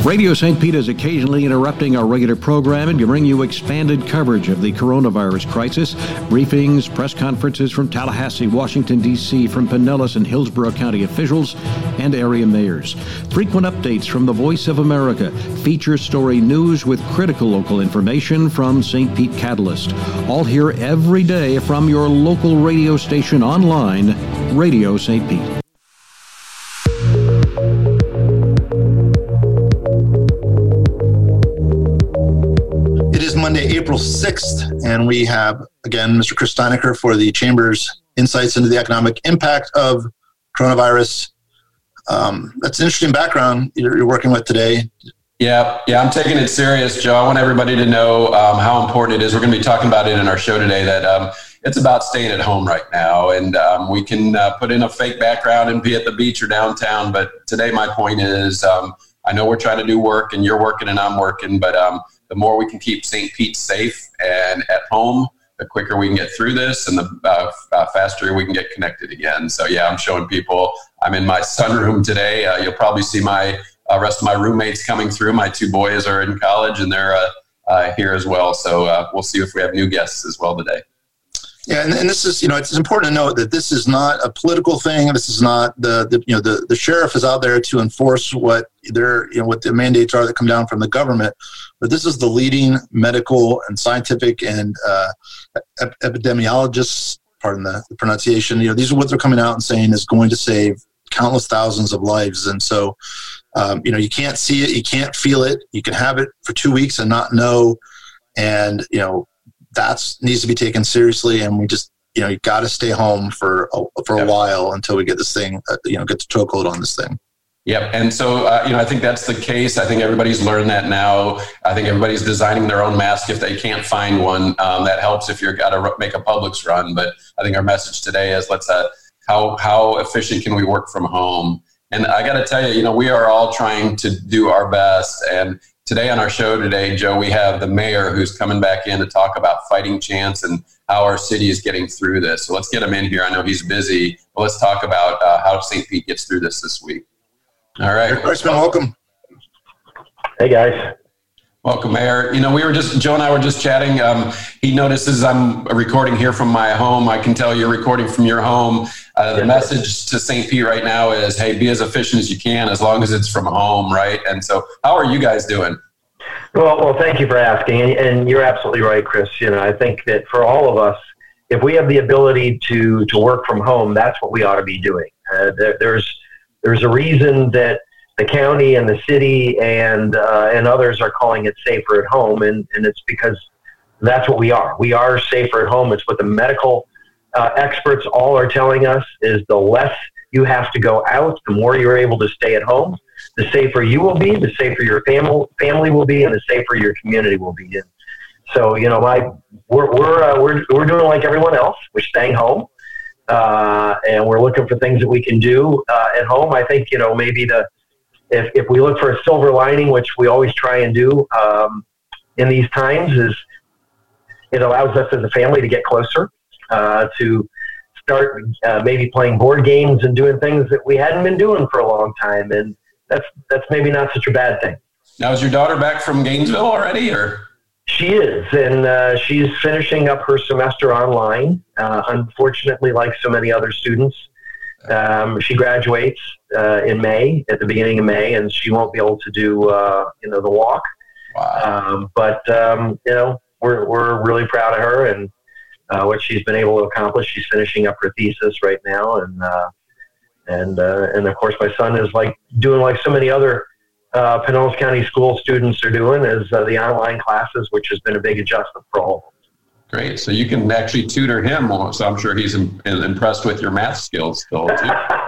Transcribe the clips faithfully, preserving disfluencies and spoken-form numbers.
Radio Saint Pete is occasionally interrupting our regular programming to bring you expanded coverage of the coronavirus crisis. Briefings, press conferences from Tallahassee, Washington, D C, from Pinellas and Hillsborough County officials and area mayors. Frequent updates from the Voice of America. Feature story news with critical local information from Saint Pete Catalyst. All here every day from your local radio station online, Radio Saint Pete. Monday, April sixth, and we have, again, Mister Chris Steinecker for the Chamber's insights into the economic impact of coronavirus. Um, that's an interesting background you're, you're working with today. Yeah, yeah, I'm taking it serious, Joe. I want everybody to know um, how important it is. We're going to be talking about it in our show today, that um, it's about staying at home right now. And um, we can uh, put in a fake background and be at the beach or downtown. But today my point is, um, I know we're trying to do work, and you're working and I'm working, but um, the more we can keep Saint Pete safe and at home, the quicker we can get through this, and the uh, uh, faster we can get connected again. So yeah, I'm showing people. I'm in my sunroom today. Uh, you'll probably see my uh, rest of my roommates coming through. My two boys are in college, and they're uh, uh, here as well. So uh, we'll see if we have new guests as well today. Yeah, and, and this is, you know, it's important to note that this is not a political thing. This is not the, the you know, the, the sheriff is out there to enforce what their, you know, what the mandates are that come down from the government. But this is the leading medical and scientific and uh, ep- epidemiologists, pardon the, the pronunciation, you know, these are what they're coming out and saying is going to save countless thousands of lives. And so, um, you know, you can't see it, you can't feel it. You can have it for two weeks and not know. And, you know, that's needs to be taken seriously, and we just, you know, you got to stay home for a, for a yep. while until we get this thing, uh, you know, get the chokehold on this thing. Yep. And so, uh, you know, I think that's the case. I think everybody's learned that now. I think everybody's designing their own mask if they can't find one. Um, that helps if you're got to make a Publix run. But I think our message today is let's, uh, how, how efficient can we work from home? And I got to tell you, you know, we are all trying to do our best. And today on our show today, Joe, we have the mayor who's coming back in to talk about fighting chance and how our city is getting through this. So let's get him in here. I know he's busy, but let's talk about uh, how Saint Pete gets through this this week. All right. Congressman, welcome. Hey, guys. Welcome, Mayor. You know, we were just, Joe and I were just chatting. Um, he notices I'm recording here from my home. I can tell you're recording from your home. Uh, the yes, message to Saint Pete right now is, hey, be as efficient as you can as long as it's from home, right? And so how are you guys doing? Well, well, thank you for asking. And, and you're absolutely right, Chris. You know, I think that for all of us, if we have the ability to, to work from home, that's what we ought to be doing. Uh, there, there's, there's a reason that the county and the city and uh, and others are calling it safer at home, and, and it's because that's what we are. We are safer at home. It's what the medical uh, experts all are telling us is the less you have to go out, the more you're able to stay at home, the safer you will be, the safer your family family will be, and the safer your community will be. And so, you know, my we're we're uh, we're we're doing like everyone else. We're staying home, uh, and we're looking for things that we can do uh, at home. I think, you know, maybe the If if we look for a silver lining, which we always try and do um, in these times, is it allows us as a family to get closer, uh, to start uh, maybe playing board games and doing things that we hadn't been doing for a long time, and that's that's maybe not such a bad thing. Now, is your daughter back from Gainesville already, or? She is, and uh, she's finishing up her semester online. Uh, unfortunately, like so many other students. Um, she graduates uh, in May, at the beginning of May, and she won't be able to do, uh, you know, the walk. Wow. Um, but, um, you know, we're we're really proud of her and uh, what she's been able to accomplish. She's finishing up her thesis right now, and uh, and uh, and of course, my son is like doing like so many other uh, Pinellas County school students are doing, is uh, the online classes, which has been a big adjustment for all of them. Great. So you can actually tutor him. So I'm sure he's im- impressed with your math skills still, too.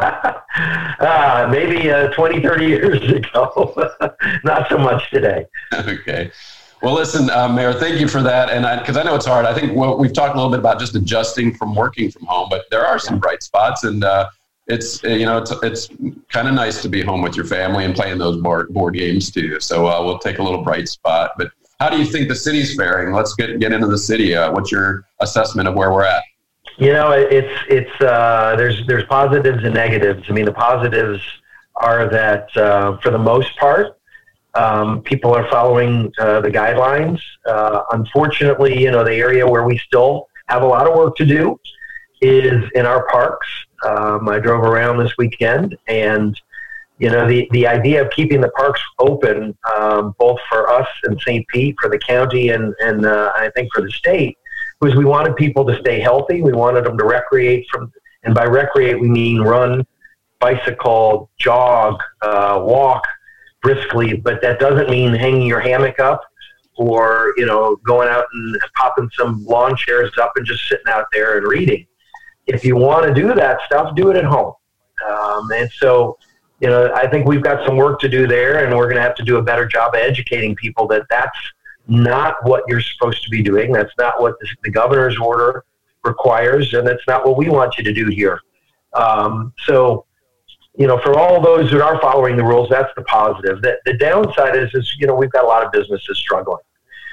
uh, maybe uh, twenty, thirty years ago. Not so much today. Okay. Well, listen, uh, Mayor, thank you for that. And because I, I know it's hard. I think well, we've talked a little bit about just adjusting from working from home, but there are some bright spots. And uh, it's, you know, it's, it's kind of nice to be home with your family and playing those board, board games, too. So uh, we'll take a little bright spot. But how do you think the city's faring? Let's get get into the city. Uh, what's your assessment of where we're at? You know, it's it's uh, there's there's positives and negatives. I mean, the positives are that uh, for the most part, Um, people are following uh, the guidelines. Uh, unfortunately, you know, the area where we still have a lot of work to do is in our parks. Um, I drove around this weekend, and you know, the, the idea of keeping the parks open, um, both for us in Saint Pete, for the county, and, and uh, I think for the state, was we wanted people to stay healthy. We wanted them to recreate from, and by recreate, we mean run, bicycle, jog, uh, walk briskly, but that doesn't mean hanging your hammock up or, you know, going out and popping some lawn chairs up and just sitting out there and reading. If you want to do that stuff, do it at home. Um, and so, you know, I think we've got some work to do there, and we're going to have to do a better job of educating people that that's not what you're supposed to be doing. That's not what the, the governor's order requires, and that's not what we want you to do here. Um, so, you know, for all those that are following the rules, that's the positive. The, the downside is, is, you know, we've got a lot of businesses struggling.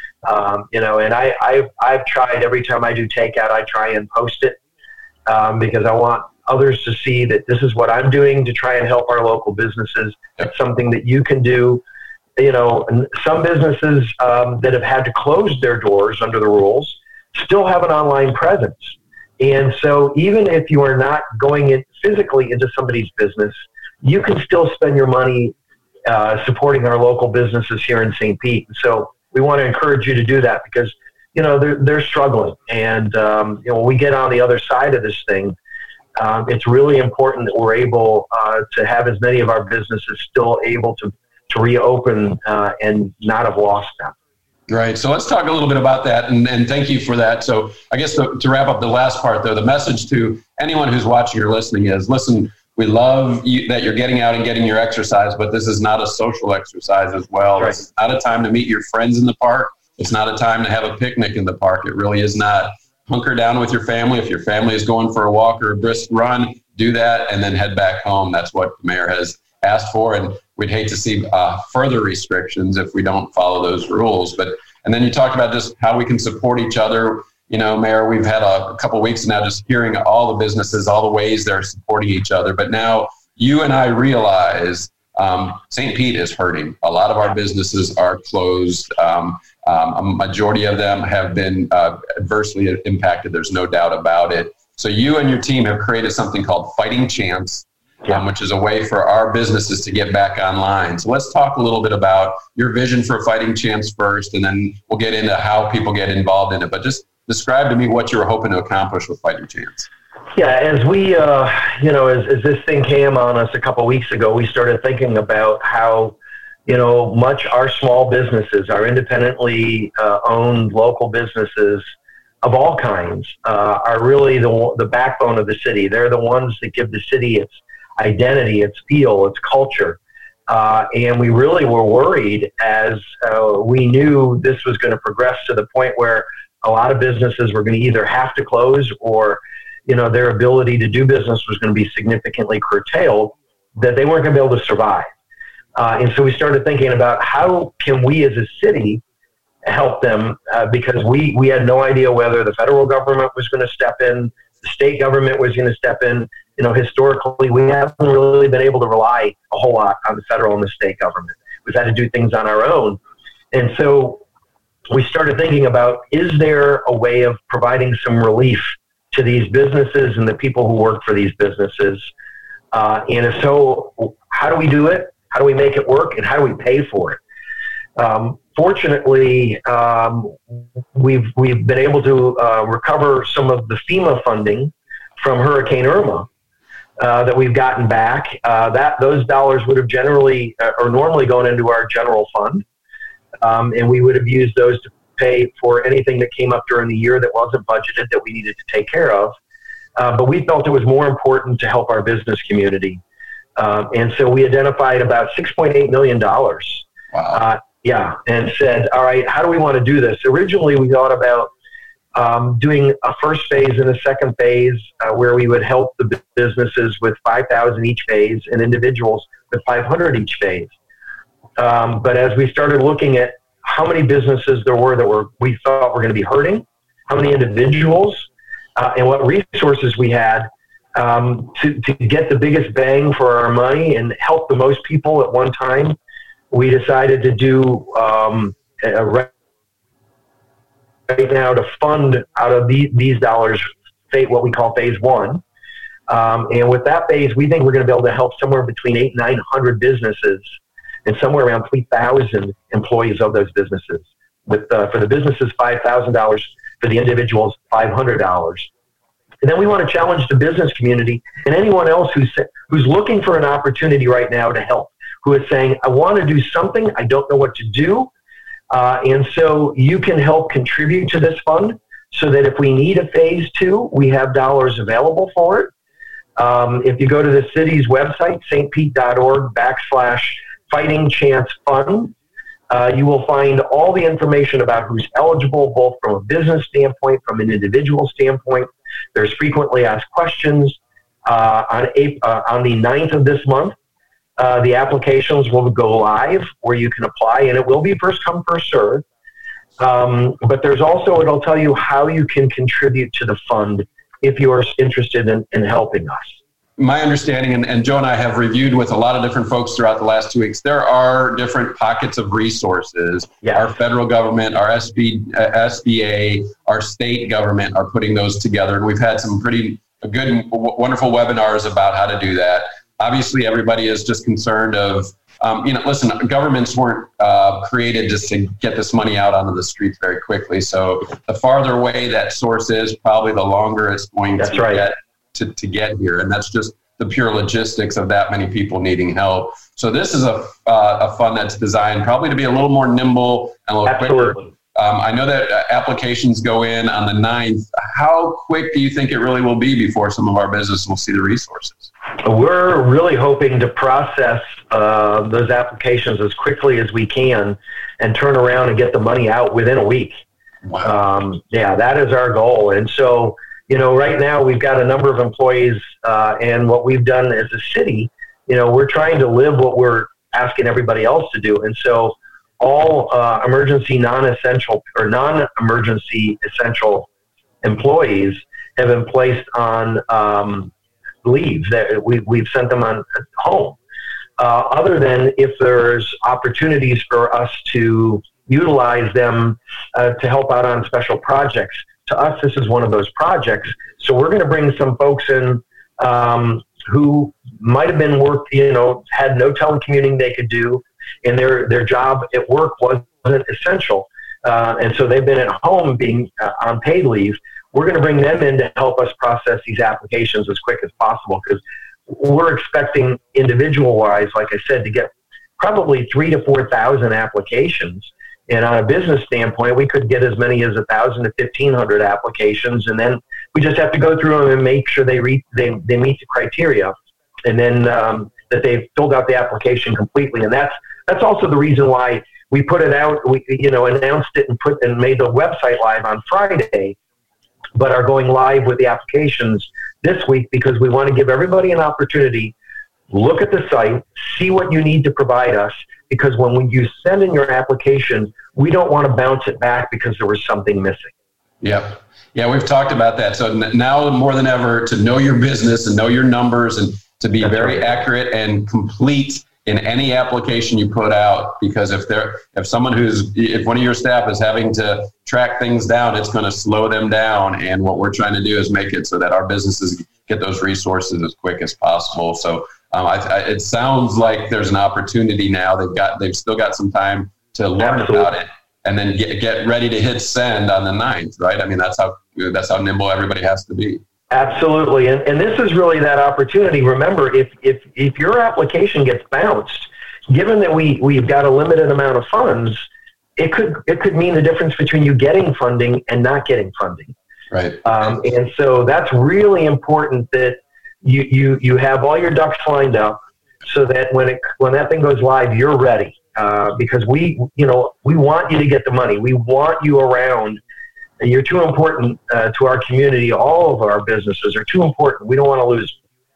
Um, you know, and I, I've, I've tried every time I do takeout, I try and post it um, because I want others to see that this is what I'm doing to try and help our local businesses. It's something that you can do. You know, some businesses um, that have had to close their doors under the rules still have an online presence. And so even if you are not going in physically into somebody's business, you can still spend your money uh, supporting our local businesses here in Saint Pete. So we want to encourage you to do that because, you know, they're, they're struggling. And, um, you know, when we get on the other side of this thing, Um, it's really important that we're able uh, to have as many of our businesses still able to, to reopen uh, and not have lost them. Right. So let's talk a little bit about that. And, and thank you for that. So I guess to, to wrap up the last part, though, the message to anyone who's watching or listening is, listen, we love you, that you're getting out and getting your exercise, but this is not a social exercise as well. Right. It's not a time to meet your friends in the park. It's not a time to have a picnic in the park. It really is not. Hunker down with your family. If your family is going for a walk or a brisk run, do that and then head back home. That's what the mayor has asked for. And we'd hate to see uh, further restrictions if we don't follow those rules. But and then you talked about just how we can support each other. You know, Mayor, we've had a, a couple of weeks now just hearing all the businesses, all the ways they're supporting each other. But now you and I realize um, Saint Pete is hurting. A lot of our businesses are closed. Um, Um, a majority of them have been uh, adversely impacted. There's no doubt about it. So you and your team have created something called Fighting Chance, um, which is a way for our businesses to get back online. So let's talk a little bit about your vision for Fighting Chance first, and then we'll get into how people get involved in it. But just describe to me what you were hoping to accomplish with Fighting Chance. Yeah, as we, uh, you know, as, as this thing came on us a couple of weeks ago, we started thinking about how, you know, much our small businesses, our independently uh, owned local businesses of all kinds, uh, are really the the backbone of the city. They're the ones that give the city its identity, its feel, its culture. Uh, and we really were worried as uh, we knew this was going to progress to the point where a lot of businesses were going to either have to close or, you know, their ability to do business was going to be significantly curtailed, that they weren't going to be able to survive. Uh, and so we started thinking about how can we as a city help them uh, because we, we had no idea whether the federal government was going to step in, the state government was going to step in. You know, historically, we haven't really been able to rely a whole lot on the federal and the state government. We've had to do things on our own. And so we started thinking about, is there a way of providing some relief to these businesses and the people who work for these businesses? Uh, and if so, how do we do it? How do we make it work, and how do we pay for it? Um, fortunately, um, we've we've been able to uh, recover some of the FEMA funding from Hurricane Irma uh, that we've gotten back. Uh, that those dollars would have generally uh, or normally gone into our general fund, um, and we would have used those to pay for anything that came up during the year that wasn't budgeted that we needed to take care of. Uh, but we felt it was more important to help our business community. Um, and so we identified about six point eight million dollars. Wow. Uh, yeah. And said, all right, how do we want to do this? Originally, we thought about um, doing a first phase and a second phase uh, where we would help the businesses with five thousand each phase and individuals with five hundred each phase. Um, but as we started looking at how many businesses there were that were we thought were going to be hurting, how many individuals, uh, and what resources we had, Um, to, to get the biggest bang for our money and help the most people at one time, we decided to do um, a, right now to fund out of these, these dollars, what we call phase one. Um, and with that phase, we think we're going to be able to help somewhere between eight and nine hundred businesses, and somewhere around three thousand employees of those businesses. With uh, for the businesses, five thousand dollars. For the individuals, five hundred dollars. And then we want to challenge the business community and anyone else who's who's looking for an opportunity right now to help, who is saying, I want to do something, I don't know what to do. Uh, and so you can help contribute to this fund so that if we need a phase two, we have dollars available for it. Um, if you go to the city's website, stpete.org backslash fighting chance fund, uh, you will find all the information about who's eligible, both from a business standpoint, from an individual standpoint. There's frequently asked questions. Uh, on, April, uh, on the ninth of this month, uh, the applications will go live where you can apply, and it will be first come, first served. Um, but there's also, it'll tell you how you can contribute to the fund if you are interested in, in helping us. My understanding, and, and Joe and I have reviewed with a lot of different folks throughout the last two weeks, there are different pockets of resources. Yeah. Our federal government, our S B, uh, S B A, our state government are putting those together. And we've had some pretty good, w- wonderful webinars about how to do that. Obviously, everybody is just concerned of, um, you know, listen, governments weren't uh, created just to get this money out onto the streets very quickly. So the farther away that source is, probably the longer it's going That's to right. get. To, to get here. And that's just the pure logistics of that many people needing help. So this is a uh, a fund that's designed probably to be a little more nimble and a little Absolutely. quicker. Um, I know that uh, applications go in on the ninth. How quick do you think it really will be before some of our business will see the resources? We're really hoping to process uh, those applications as quickly as we can and turn around and get the money out within a week. Wow. Um, yeah, that is our goal. And so, you know, right now we've got a number of employees, uh, and what we've done as a city, you know, we're trying to live what we're asking everybody else to do. And so all uh, emergency non-essential or non-emergency essential employees have been placed on um, leave. That we, we've sent them on home. Uh, other than if there's opportunities for us to utilize them uh, to help out on special projects. To us, this is one of those projects. So we're going to bring some folks in um, who might have been work, you know, had no telecommuting they could do, and their their job at work wasn't essential, uh, and so they've been at home being uh, on paid leave. We're going to bring them in to help us process these applications as quick as possible, because we're expecting individual-wise, like I said, to get probably three to four thousand applications. And on a business standpoint, we could get as many as a thousand to fifteen hundred applications, and then we just have to go through them and make sure they re- they they meet the criteria, and then um, that they've filled out the application completely. And that's that's also the reason why we put it out. We you know announced it and put and made the website live on Friday, but are going live with the applications this week, because we want to give everybody an opportunity. Look at the site, see what you need to provide us, because when you send in your application, we don't want to bounce it back because there was something missing. Yep. Yeah, we've talked about that. So now more than ever, to know your business and know your numbers and to be That's very right. accurate and complete in any application you put out, because if there, if someone who's, if one of your staff is having to track things down, it's going to slow them down. And what we're trying to do is make it so that our businesses get those resources as quick as possible. So Um, I, I, it sounds like there's an opportunity now. They've got, they've still got some time to learn Absolutely. about it, and then get, get ready to hit send on the ninth, right? I mean, that's how that's how nimble everybody has to be. Absolutely, and and this is really that opportunity. Remember, if if if your application gets bounced, given that we we've got a limited amount of funds, it could it could mean the difference between you getting funding and not getting funding. Right. Um, and so that's really important that. You, you you have all your ducks lined up so that when it when that thing goes live, you're ready. Uh, because we you know we want you to get the money. We want you around. You're too important uh, to our community. All of our businesses are too important. We don't want to lose.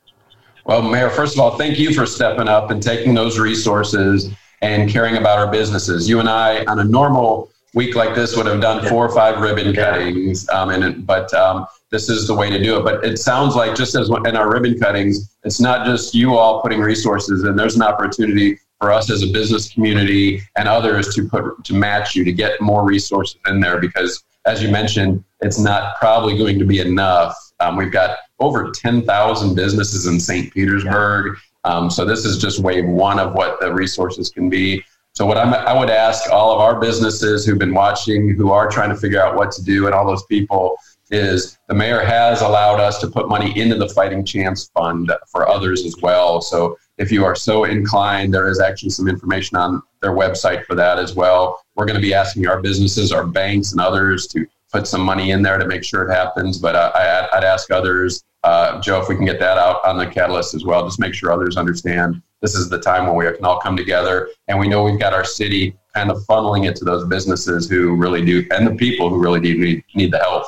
Well, Mayor, first of all, thank you for stepping up and taking those resources and caring about our businesses. You and I, on a normal week like this, would have done four or five ribbon cuttings, um, and but. Um, This is the way to do it. But it sounds like, just as in our ribbon cuttings, it's not just you all putting resources in. There's an opportunity for us as a business community and others to put to match you, to get more resources in there, because as you mentioned, it's not probably going to be enough. Um, we've got over ten thousand businesses in Saint Petersburg. Um, so this is just wave one of what the resources can be. So what I'm, I would ask all of our businesses who've been watching, who are trying to figure out what to do, and all those people, is the mayor has allowed us to put money into the Fighting Chance Fund for others as well. So if you are so inclined, there is actually some information on their website for that as well. We're going to be asking our businesses, our banks, and others to put some money in there to make sure it happens. But uh, I, I'd ask others, uh, Joe, if we can get that out on the Catalyst as well, just make sure others understand this is the time when we can all come together. And we know we've got our city kind of funneling it to those businesses who really do, and the people who really do need, need the help.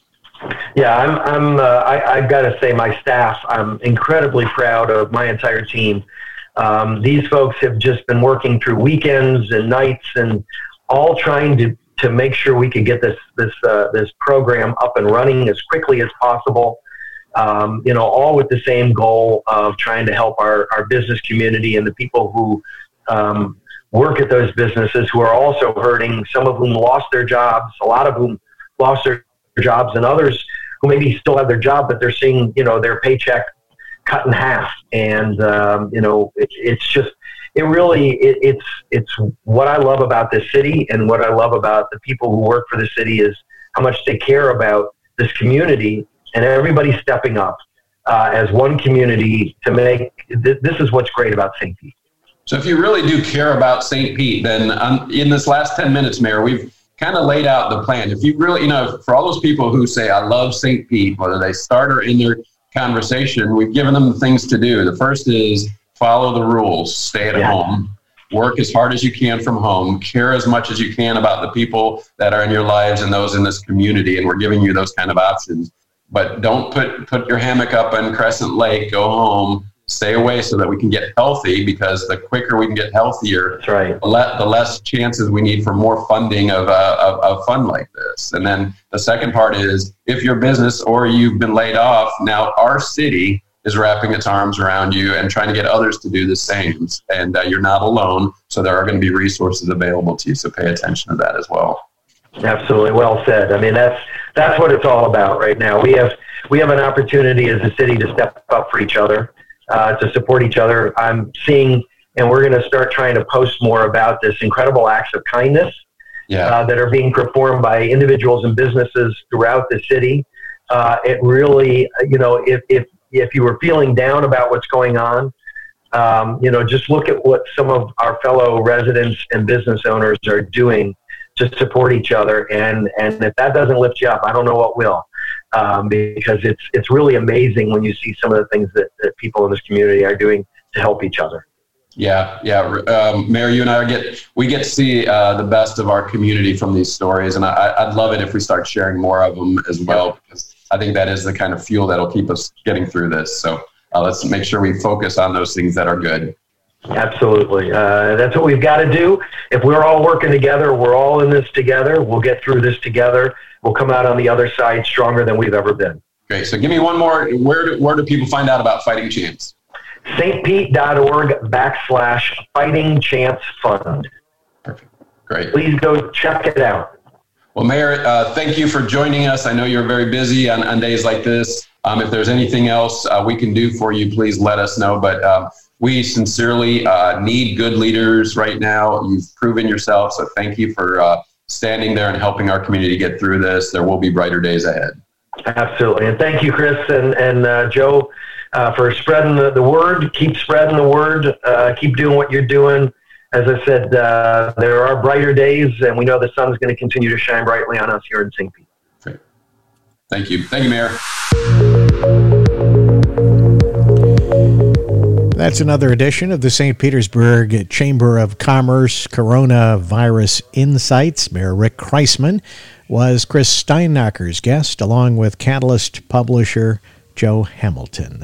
Yeah, I'm. I'm. Uh, I, I've got to say, my staff. I'm incredibly proud of my entire team. Um, these folks have just been working through weekends and nights, and all trying to, to make sure we could get this this uh, this program up and running as quickly as possible. Um, you know, all with the same goal of trying to help our, our business community and the people who um, work at those businesses, who are also hurting. Some of whom lost their jobs. A lot of whom lost their jobs, and others who maybe still have their job, but they're seeing, you know, their paycheck cut in half. And, um, you know, it, it's just, it really, it, it's, it's what I love about this city, and what I love about the people who work for the city is how much they care about this community, and everybody stepping up uh, as one community to make, th- this is what's great about Saint Pete. So if you really do care about Saint Pete, then um, in this last ten minutes, Mayor, we've kind of laid out the plan. If you really, you know, for all those people who say, I love Saint Pete, whether they start or in their conversation, we've given them things to do. The first is follow the rules, stay at yeah. home, work as hard as you can from home, care as much as you can about the people that are in your lives and those in this community. And we're giving you those kind of options. But don't put, put your hammock up in Crescent Lake, go home, stay away so that we can get healthy, because the quicker we can get healthier, That's right. the, le- the less chances we need for more funding of a of, of fund like this. And then the second part is, if your business or you've been laid off, now our city is wrapping its arms around you and trying to get others to do the same. And uh, you're not alone, so there are going to be resources available to you, so pay attention to that as well. Absolutely. Well said. I mean, that's that's what it's all about right now. We have we have an opportunity as a city to step up for each other. Uh, to support each other. I'm seeing, and we're going to start trying to post more about this incredible acts of kindness yeah. uh, that are being performed by individuals and businesses throughout the city. Uh, it really, you know, if, if, if you were feeling down about what's going on, um, you know, just look at what some of our fellow residents and business owners are doing to support each other. And, and if that doesn't lift you up, I don't know what will. Um, because it's it's really amazing when you see some of the things that, that people in this community are doing to help each other. Yeah, yeah. Um, Mayor, you and I get we get to see uh, the best of our community from these stories, and I, I'd love it if we start sharing more of them as well, because I think that is the kind of fuel that'll keep us getting through this. So uh, let's make sure we focus on those things that are good. Absolutely. Uh, that's what we've got to do. If we're all working together, we're all in this together, we'll get through this together. We'll come out on the other side stronger than we've ever been. Great. So give me one more. Where do, where do people find out about Fighting Chance? stpete.org backslash Fighting Chance Fund. Perfect. Great. Please go check it out. Well, Mayor, uh, thank you for joining us. I know you're very busy on, on days like this. Um, if there's anything else uh, we can do for you, please let us know. But um, we sincerely uh, need good leaders right now. You've proven yourself. So thank you for uh, standing there and helping our community get through this. There will be brighter days ahead. Absolutely. And thank you, Chris and, and uh, Joe, uh, for spreading the, the word. Keep spreading the word. Uh, keep doing what you're doing. As I said, uh, there are brighter days, and we know the sun is going to continue to shine brightly on us here in Saint Pete. Great. Thank you. Thank you, Mayor. That's another edition of the Saint Petersburg Chamber of Commerce Coronavirus Insights. Mayor Rick Kriseman was Chris Steinacker's guest, along with Catalyst publisher Joe Hamilton.